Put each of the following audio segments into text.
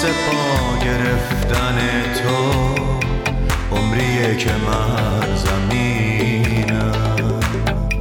پا گرفتن تو عمریه که من زمینم،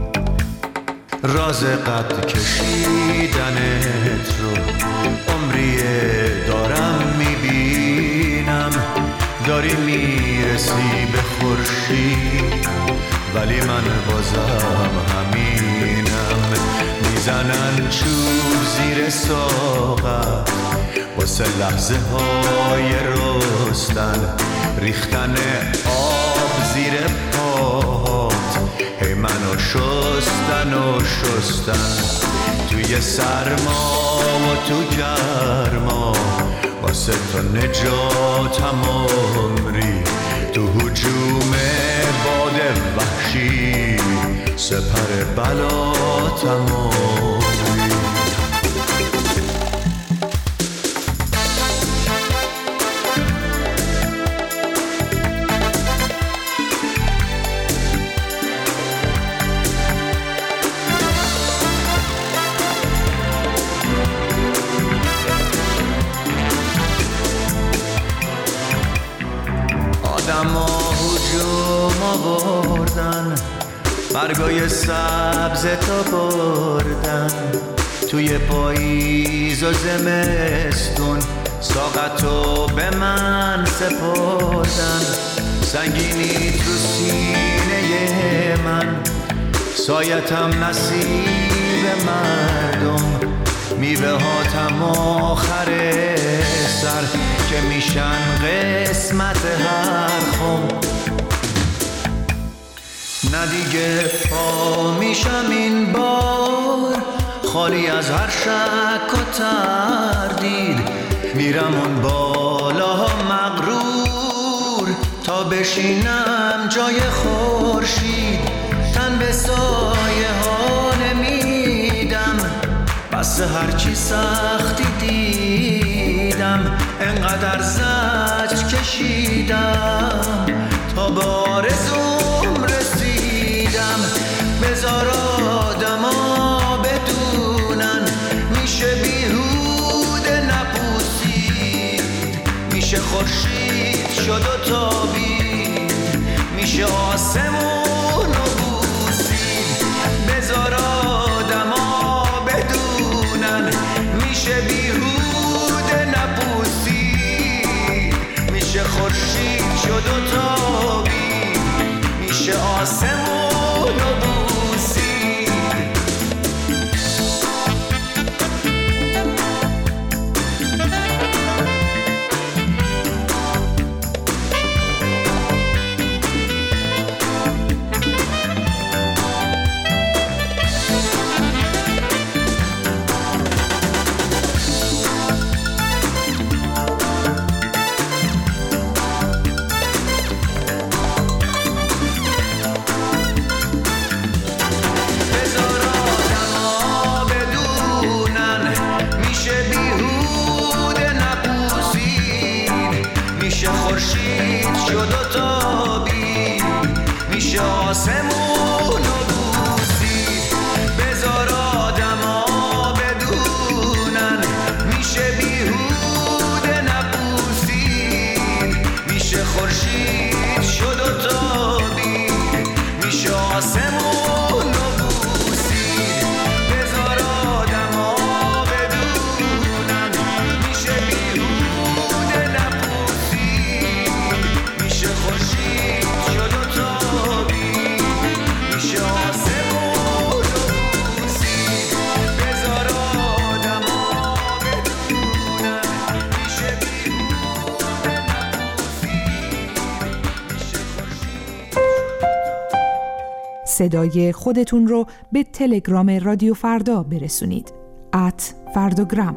راز قد کشیدنت رو عمریه دارم میبینم. داری میرسی به خورشید ولی من بازم همینم. میزنن چوب زیر ساقم واسه لحظه های رستن، ریختن آب زیر پات هی منو شستن و شستن. توی سرما و تو گرما واسه تو نجاتم عمری، تو هجوم باد وحشی سپر بلاتم عمری. آدما هجوم آوردن، برگای سبز تا بردن، توی پاییز و زمستون ساقتو به من سپردن. سنگینی تو سینه من، سایتم نصیب مردم، میوه هاتم آخر سر که میشن قسمت هر خم. نه دیگه پا میشم این بار خالی از هر شک و تردید، میرم اون بالا مغرور تا بشینم جای خورشید. تن به سایه ها نمیدم، بس هرچی سختی دیدم، انقدر زجر کشیدم تا به آرزوم رسیدم. بذار آدما بدونن میشه بیهوده نپوسید، میشه خورشید شد و تابید، میشه آسمون و بوسید. بذار آدما بدونن میشه بیهوده نپوسید، میشه خورشید شد و تابید، میشه آسمون و بوسید. صدای خودتون رو به تلگرام رادیو فردا برسونید. @فرداگرام.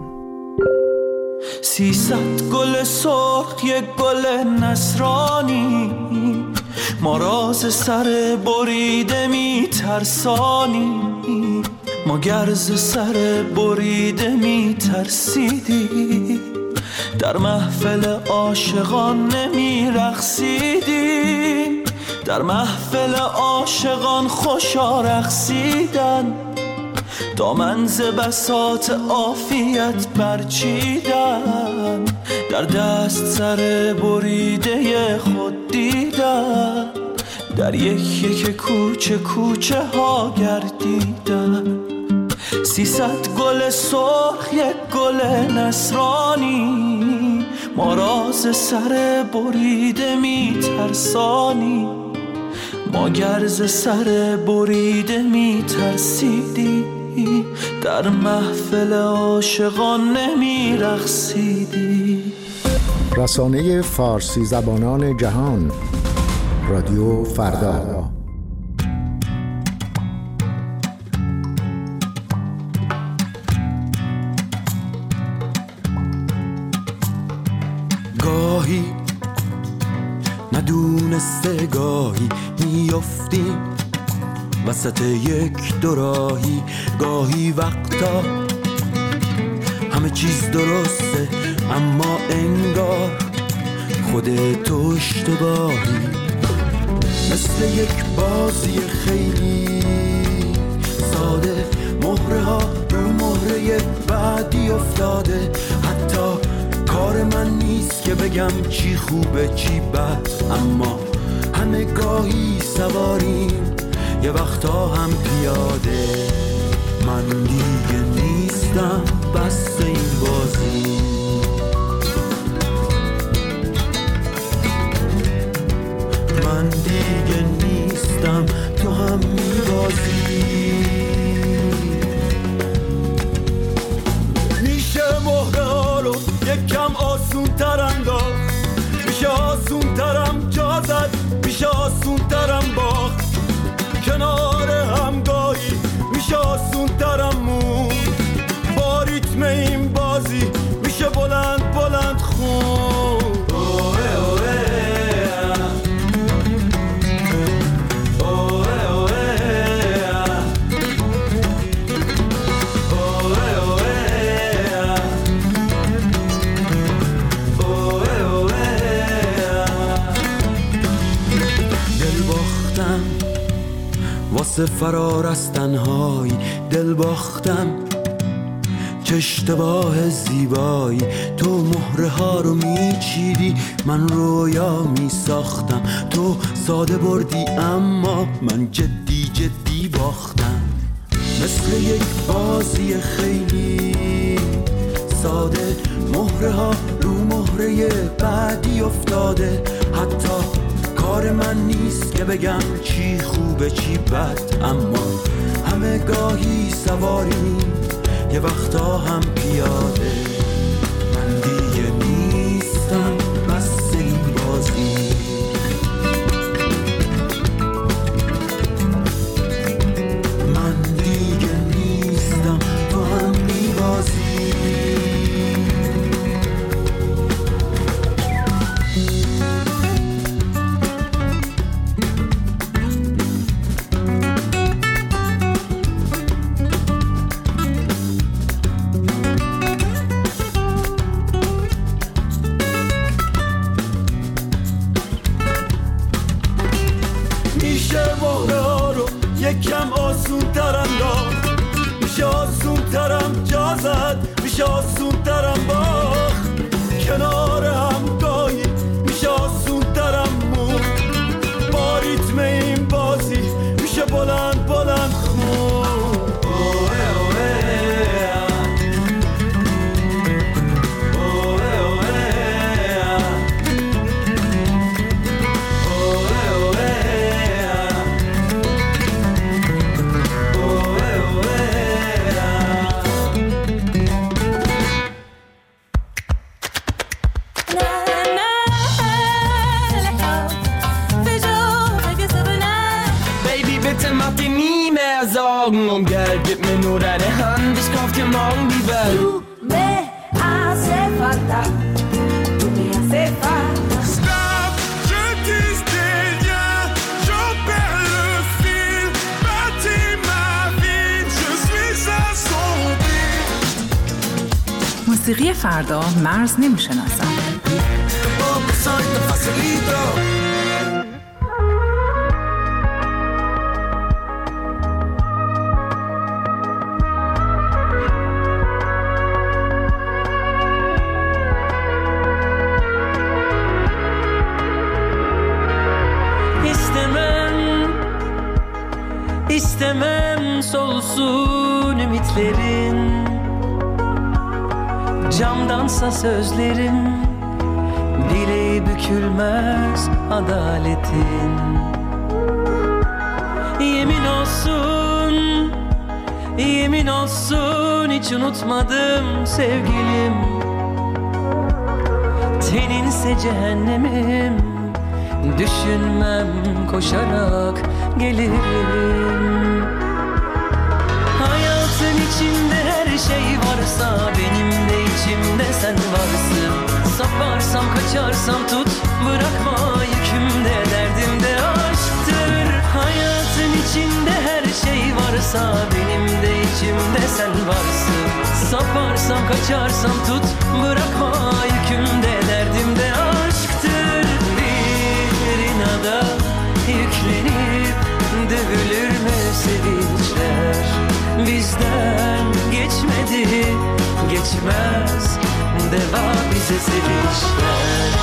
300 گل سرخ یک گل نصرانی، ما راز سر بریده می ترسانی، ما گرز سر بریده می ترسیدی، در محفل عاشقان نمی رقصیدی، در محفل عاشقان خوشا رقصیدن، دامن ز بساط عافیت برچیدن، در دست سر بریده خود دیدم، در یک کوچه کوچه ها گردیدم. 300 گل سرخ یک گل نصرانی، ما راز سر بریده می ترسانی. ما گرز سر بریده می ترسیدی، در محفل عاشقان نمی رقصیدی. رسانه فارسی زبانان جهان، رادیو فردا. گاهی ندونسته گاهی میافتیم وسط یک دوراهی، گاهی وقتا همه چیز درسته اما انگار خودت اشتباهی. مثل یک بازی خیلی ساده، مهره ها رو مهره بعدی افتاده. حتی کار من نیست که بگم چی خوبه چی بد، اما همه گاهی سواریم یه وقتا هم پیاده. من دیگه نیستم بس این بازی، من دیگه نیستم تو هم میبازی. میشه مهره ها رو یکم آسون تر انداخت، میشه آسون ترم جا زد، میشه آسون ترم باخت. کنار همگاهی میشه آسون ترم مون، با ریتم این بازی میشه بلند بلند خون. واسه فرار از تنهایی دل باختم، چه اشتباه زیبایی. تو مهره ها رو میچیدی، من رویا میساختم. تو ساده بردی اما من جدی جدی باختم. مثل یک بازی خیلی ساده، مهره ها رو مهره بعدی افتاده. حتی کار من نیست که بگم چی خوبه چی بد، اما همه گاهی سواریم یه وقتا هم پیاده. من دیگه نیستم بس این بازی، من دیگه نیستم تو هم میبازی. یکم آسون تر انداخت، میشه آسون ترم جا زد، میشه آسون ترم باخت. کنار همگاهی میشه آسون ترم مون، با ریتم این بازی میشه بلند بلند خون. Und Geld, gib mir nur deine Hand, ich kauf dir morgen die Welt. Tu me hace falta, tu me hace falta. Stop, je tisse des liens, j'en perds le fil. Bâtis ma vie, je suis assombri. موسیقی فردا مرز نمیشناسد. solsun ümitlerin, camdansa sözlerim, bileği bükülmez adaletin. Yemin olsun, yemin olsun hiç unutmadım sevgilim. Teninse cehennemim, düşünmem koşarak gelirim. Hayatın içinde her şey varsa, benim de içimde sen varsın. Saparsam kaçarsam tut, bırakma yükümde, derdimde aşktır. Hayatın içinde her şey varsa, benim de içimde sen varsın. Saparsam kaçarsam tut, bırakma yükümde, derdimde aşktır. Bir inada yüklenip dövülür mü sevinçler? Bizden geçmedi, geçmez, deva bize sevinçler.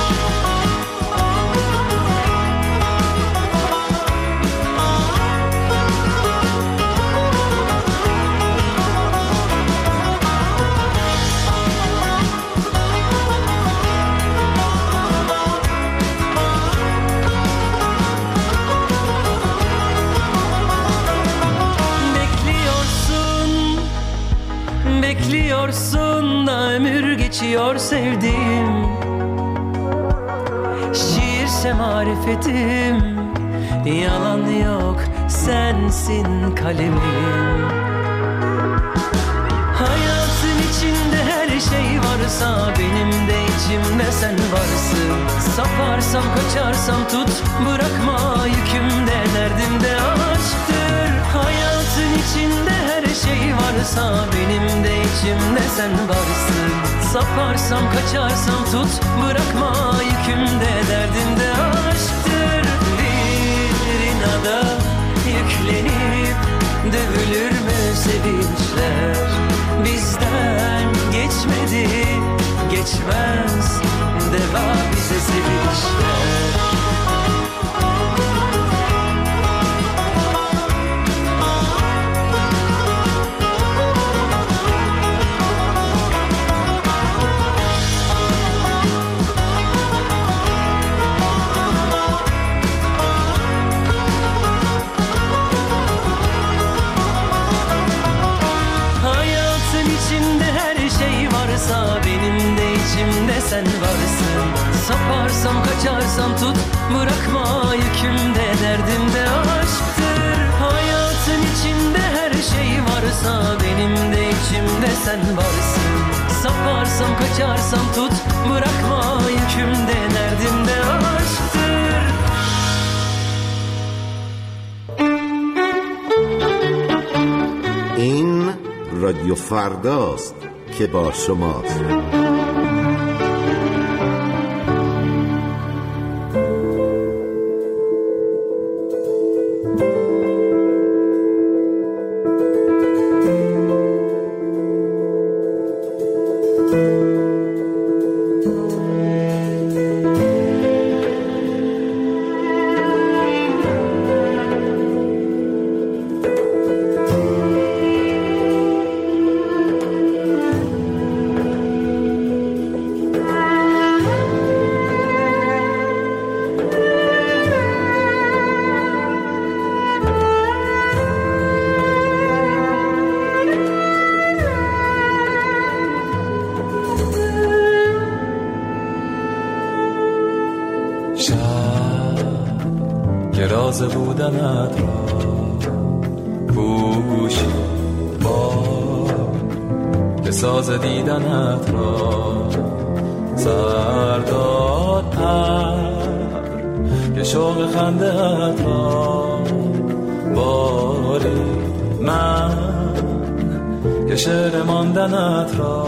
Bekliyorsun da ömür geçiyor sevdiğim. Şiirse marifetim, yalan yok sensin kalemim. Hayatın içinde her şey varsa, benim de içimde sen varsın. Saparsam kaçarsam tut, bırakma yükümde, derdimde aşktır. Hayatın içinde her şey varsa, benim de içimde sen varsın. Saparsam kaçarsam tut, bırakma yükümde, derdimde aşktır. Bir inada yüklenip dövülür mü sevinçler? Bizden geçmedi, geçmez, deva bize sevinçler. Benim de içimde sen varsın. Saparsam kaçarsam tut, bırakma yükümde, derdimde aşktır. Hayatın içinde her şey varsa, benim de içimde sen varsın. Saparsam kaçarsam tut, bırakma yükümde, derdimde aşktır. این رادیو فرداست که با شماست. تازه بودنت را پوشی بار بساز دیدنت را سرداد پر که شوق خنده‌ات را باری من که شعر ماندنت را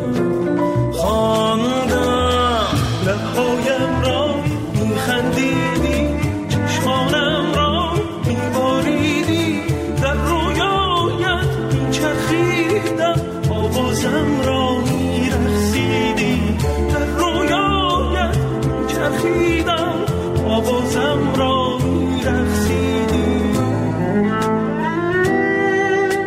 خواندم لبهایم را میخندیدی چشمانم را میباریدی در رویایت میچرخیدم آوازم را میرقصیدی در رویایت میچرخیدم آوازم را میرقصیدی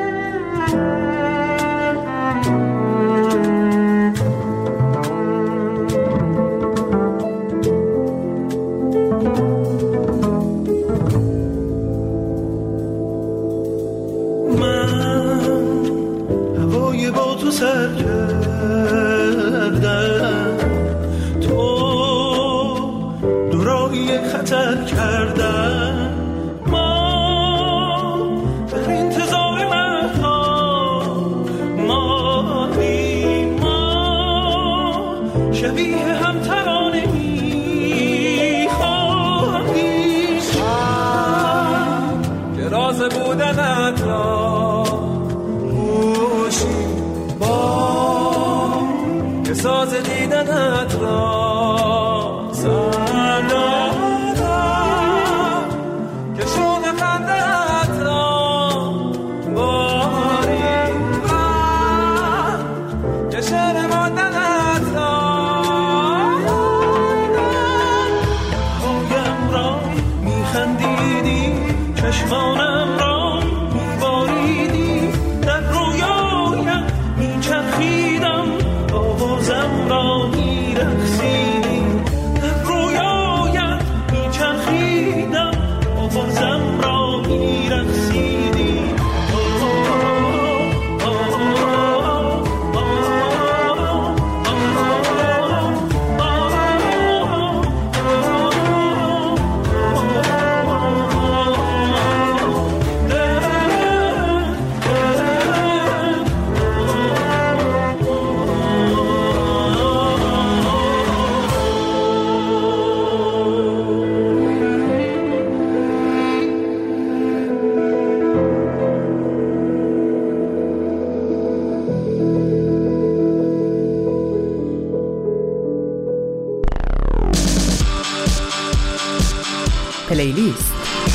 ساز دیدنت را سر دادم که شوق خنده‌ات را باری که شعر ماندنت را هایم را میخندیدی چشمانم را میباریدی در رویایم میچرخیدم آوازم را میرقصیدی در رویایم میچرخیدم آوازم را میرقصیدی پلیلیست.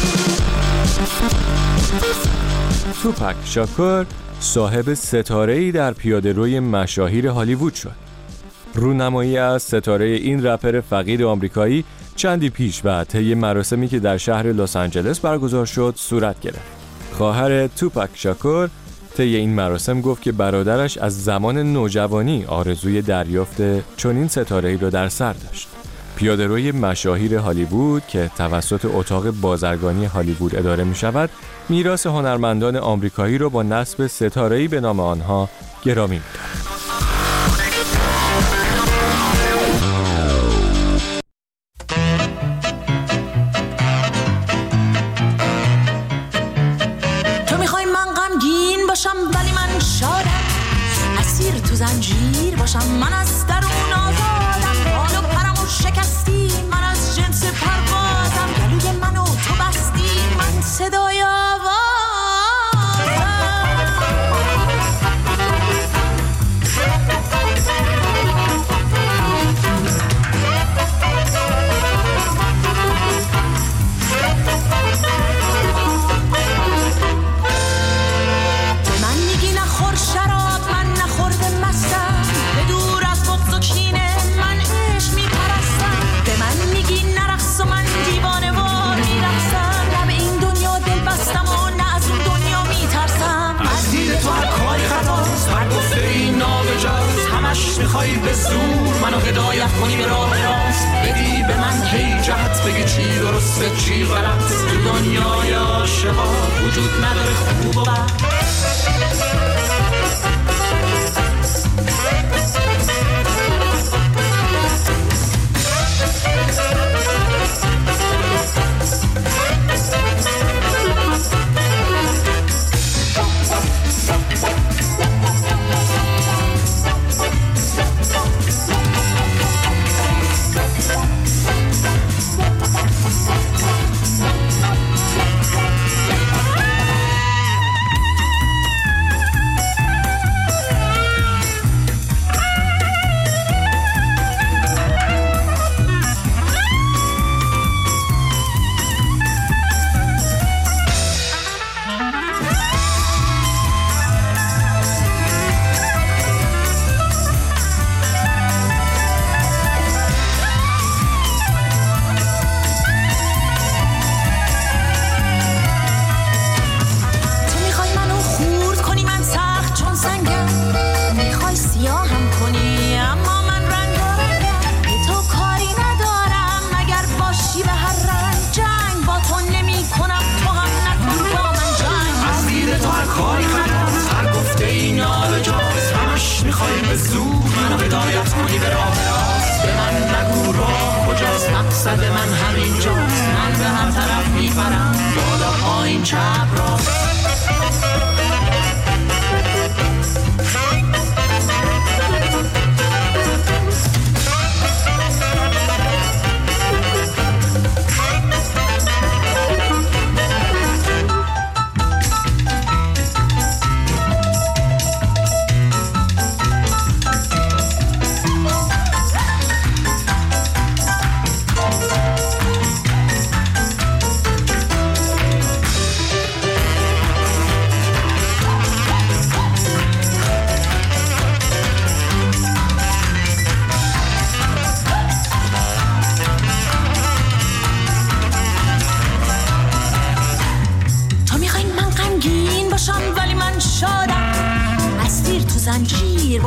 توپک شاکور صاحب ستاره‌ای در پیاده‌روی مشاهیر هالیوود شد. رونمایی از ستاره این رپر فقیر آمریکایی چندی پیش و طی مراسمی که در شهر لس آنجلس برگزار شد صورت گرفت. خواهر توپک شاکور طی این مراسم گفت که برادرش از زمان نوجوانی آرزوی دریافت چنین ستاره‌ای را در سر داشت. پیاده‌روی مشاهیر هالیوود که توسط اتاق بازرگانی هالیوود اداره می شود، میراث هنرمندان آمریکایی را با نصب ستاره‌ای به نام آنها گرامی می‌دارد. تو می‌خوای من غمگین باشم ولی من شادم، اسیر تو زنجیر باشم من از درون آزادم، بال و پرمو شکستی من از جنس پروازم، گلوی منو تو بستی من صدای آوازم. من میگی نخور شراب من نخورده مستم، به دور از بغض و کینه من عشق میپرستم، به من میگی نرقص و من دیوانه وار میرقصم، نه به این دنیا دل بستم و نه از اون دنیا میترسم. از دید تو هر کاری خطاست، هر گفته این نابجاست، همش میخوای به زور منو هدایت کنی به راه راست، بدی به من کی جهت بگی چی درسته چی غلط، تو دنیای عاشقا وجود نداره خوب و بد.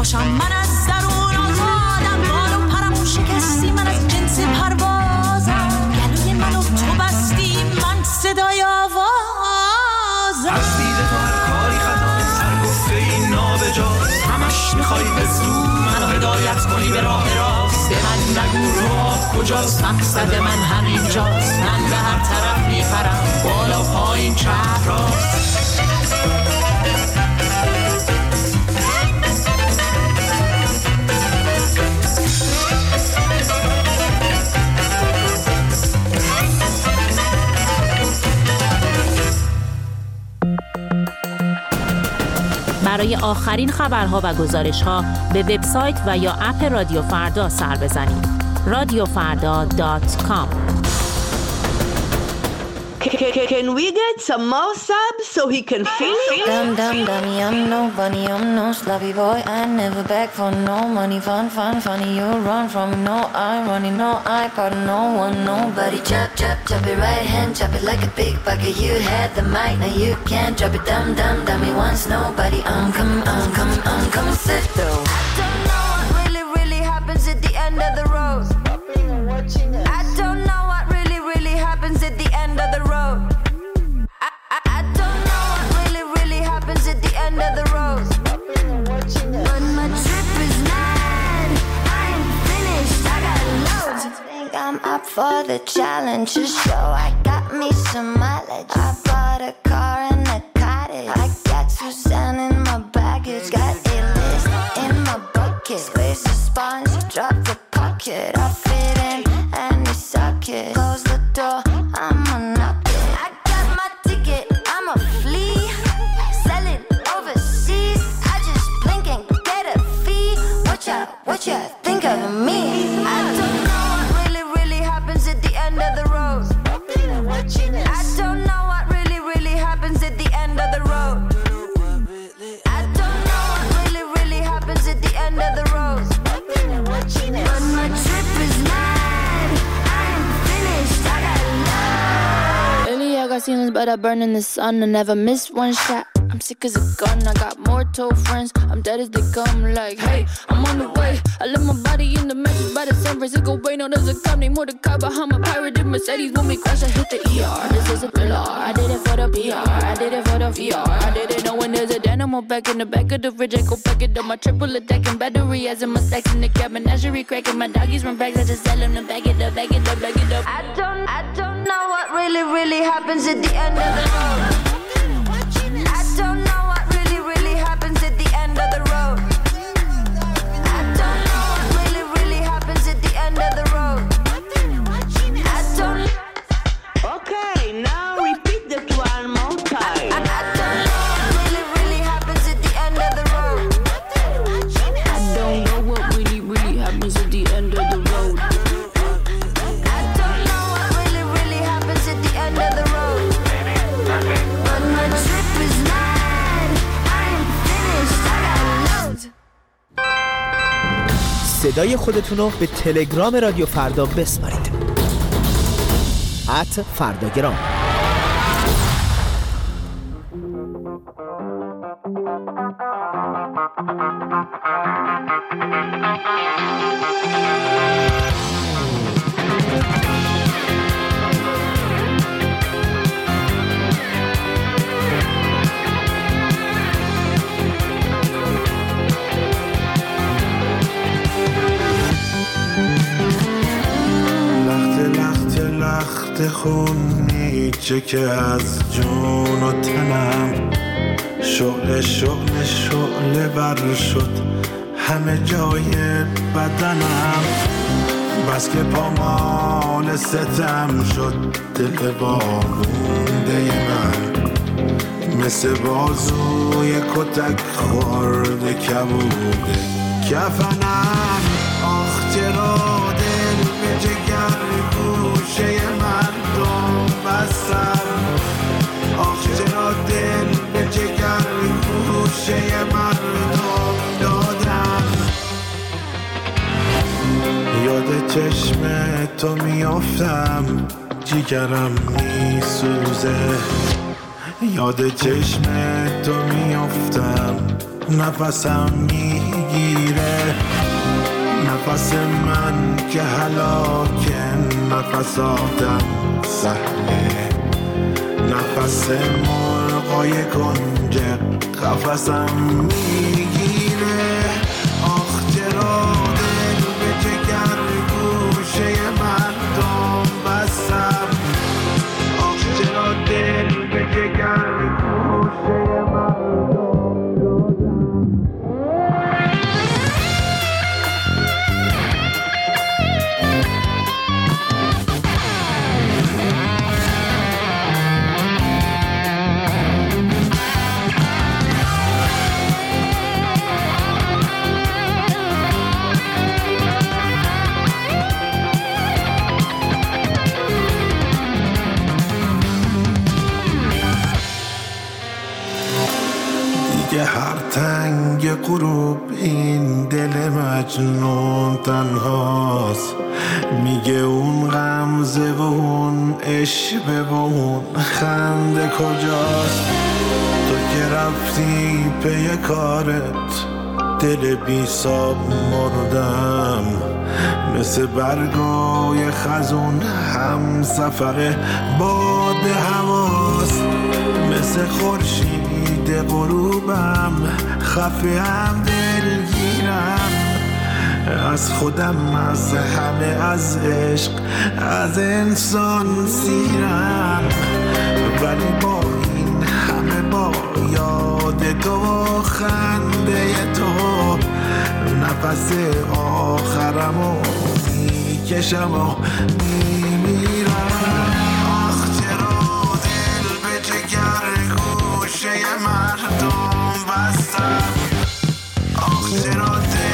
باشم. من از درون آزادم، بال و پرمو شکستی، من از جنس پروازم. گلوی منو تو بستی، من صدای آوازم. از دید تو هر کاری خطاست، هر گفته این نابجاست. همش میخوای به زور منو هدایت کنی به راه راست. به من نگو راه کجاست، مقصد من همینجاست. من به هر طرف میپرم، بالا پایین چپ راست. برای آخرین خبرها و گزارش‌ها به وبسایت و یا اپ رادیو فردا سر بزنید. radiofarda.com. Can we get some more subs so he can finish? Dummy, I'm nobody, I'm no sloppy boy. I never beg for no money. Funny, you run from me. No irony, no I pardon no one, nobody. Chop it right hand, chop it like a big bucket. You had the mic, now you can't drop it. Dummy, once nobody. I'm coming, sit though. I don't know what really happens at the end of the road. I don't know what really happens at the end of the road. I don't know what really happens at the end of the road. But my trip is mad. I ain't finished. I got loads. I think I'm up for the challenge. Just show I got me some mileage. I bought a car and a cottage. I got Suzanne in my baggage. Got a list in my bucket. Squeeze the sponge, drop the pocket. I fit in any socket. Close the door, I'ma knock it. I got my ticket, I'ma flee. Sell it overseas. I just blink and get a fee. What you think of me? I don't know what really happens at the end of the road. I don't know what really happens at the end of the road. I don't know what really happens at the end of the road. But my trip is mad. I ain't finished. I got love. Lately I got ceilings, but I burn in the sun. I never miss one shot. I'm sick as a gun. I got more told friends. I'm dead as they come. Like, hey, I'm on the way. I left my body in the message by the San Francisco Bay. No, there's a company more to car behind my pirate in Mercedes. When we crash, I hit the ER. This is a thriller. I did it for the PR. I did it for the VR. I did it knowing there's a dynamo back in the back of the fridge. I go pack it up. My triple attacking battery as in my stacks in the cabin. Menagerie cracking. My doggies run back. I just tell them to back it up. I don't know what really happens at the end of the road. I don't know what really happens at the end of the road. I don't know what really happens at the end of the road. I don't. Okay, now repeat that one more time. I don't know what really happens at the end of the road. I don't know what really happens at the end of the road. I don't know what really happens at the end of the road. But my trip is mad. I ain't finished. I got loads. صدای خودتون رو به تلگرام رادیو فردا بسپارید. @فرداگرام. لخت خونیچه که از جون و تنم شعله بر شد همه جای بدنم. بس که پامال ستم شد دل وامونده من، مثل بازوی کتک خورده کبوده کفنم. آخ چرا دل به جگر گوشه مردم بستم، آخ چرا دل به جگر گوشه مردم دادم. یاد چشم تو میافتم جیگرم میسوزه، یاد چشم تو میافتم نفسم میگیره. نفس من که هلاک نفساتم سهله، نفس مرغای کنج قفسم میگیره. آخ چرا دل به جگر گوشه مردم بستم، آخ چرا دل به جگر گوشه مردم هر تنگ غروب این دل مجنون تنهاست، میگه اون غمزه و اون عشوه و اون خنده کجاست. تو که رفتی پی کارت دل بی ساب مردم، مثل برگای خزون هم سفر باد هواست، مثل خورشید غروبم خفه هم دلگیرم، از خودم از همه از عشق از انسان سیرم، ولی با این همه با یاد تو و خنده تو نفس آخرمو میکشم و میمیرم. آخ چرا دل به جگر گوشه مردم بستم، آخ چرا دل